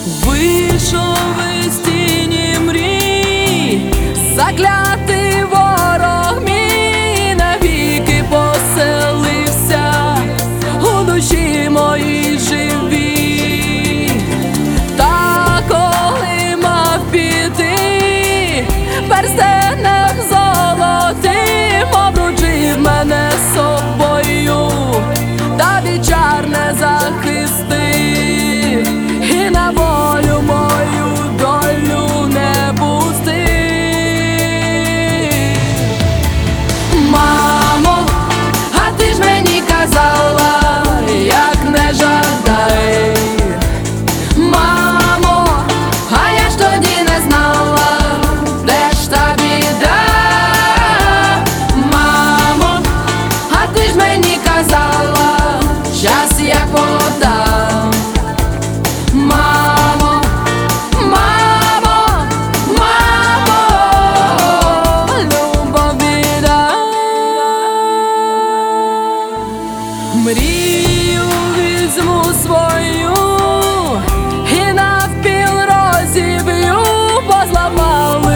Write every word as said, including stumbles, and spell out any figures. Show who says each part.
Speaker 1: Вийшов із тіні мрій, заклятий ворог мій навіки поселився у душі моїй живій. Та коли мав піти, перстенем золотим обручив мене собою, та вічар не захистив, і на волю мою долю не пустив. Мамо, а ти ж мені казала, як не жадай. Мамо, а я ж тоді не знала, де ж та біда. Мамо, а ти ж мені казала, щас як вода. Мамо, мамо, мамо, любов біда. Мрію візьму свою і навпіл розіб'ю, бо зламали